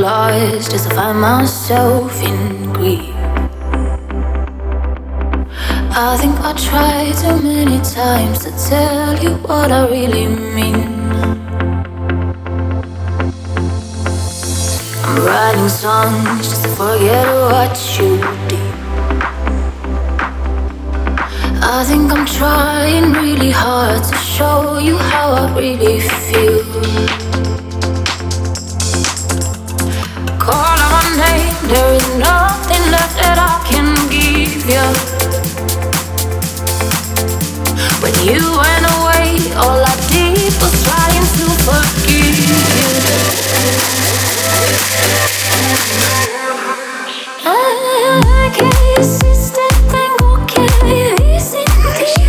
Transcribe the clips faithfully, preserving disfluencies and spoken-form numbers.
lost as I find myself in grief. I think I tried too many times to tell you what I really mean. I'm writing songs just to forget what you did. I think I'm trying really hard to show you how I really feel. Call out my name, there is nothing left that I can give you. When you went away, all I did was trying to forgive you. I can't resist that tango, can't resist it.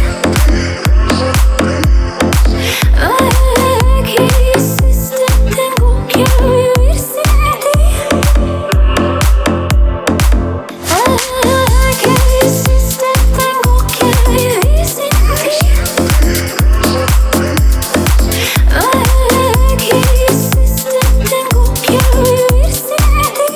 I can't resist that tango, can't resist it. I can't resist that tango, can't resist it. I can't resist that tango, can't resist it.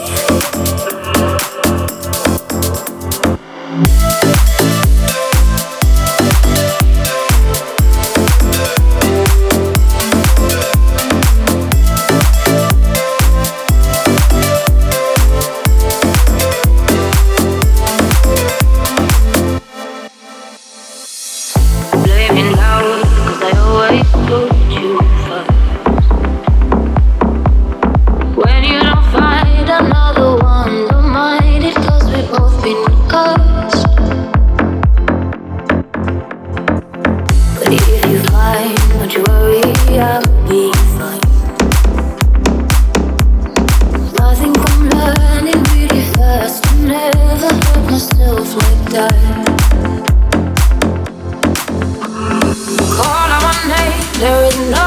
Blaming loud, 'cause I always put you first. When you don't find another one, don't mind it, 'cause we've both been cursed. But if you find, don't you worry, I'll be fine. I think I'm learning really fast to never hurt myself like that. Call out my name, there is no